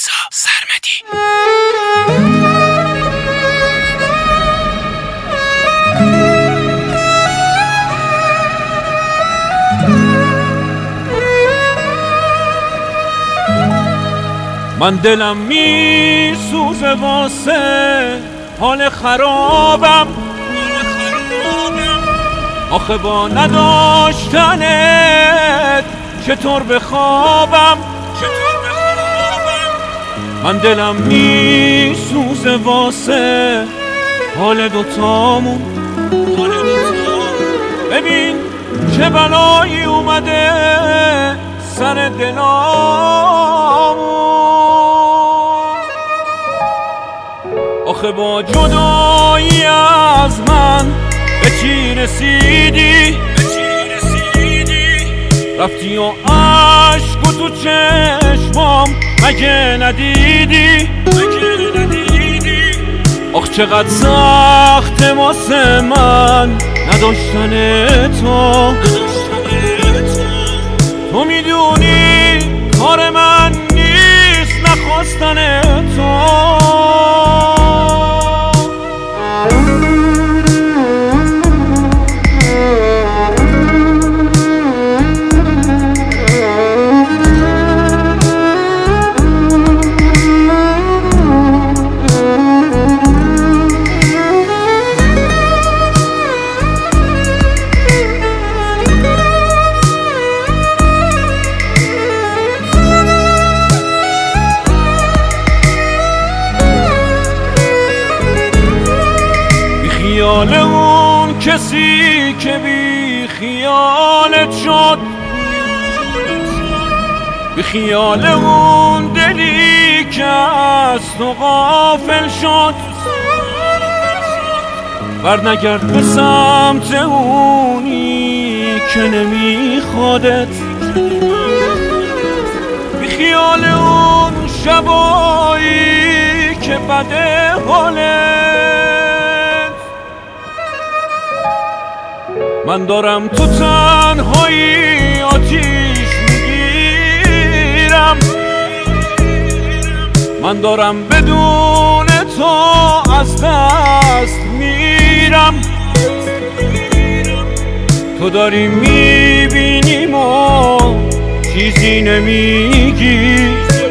رضا سرمدی. من دلم میسوزه واسه حال خرابم، آخه با نداشتنت چطور بخوابم. من دلم میسوزه واسه حال دوتامون، ببین چه بلایی اومده سر دلامون. آخه با جدایی از من به چی رسیدی؟ رفتی و عشق و تو چشمام مگه ندیدی؟ آخ چقدر سخت واسه من نداشتن تو. تو میدونی کار من نیست نخواستن تو. خیال اون کسی که بی خیالت شد، بی خیال اون دلی که از تو غافل شد، برنگرد به سمت اونی که نمیخوادت. بی خیال اون شبایی که بده حالت. من دارم تو تنهایی آتیش میگیرم، من دارم بدون تو از دست میرم. تو داری میبینیم و چیزی نمیگی،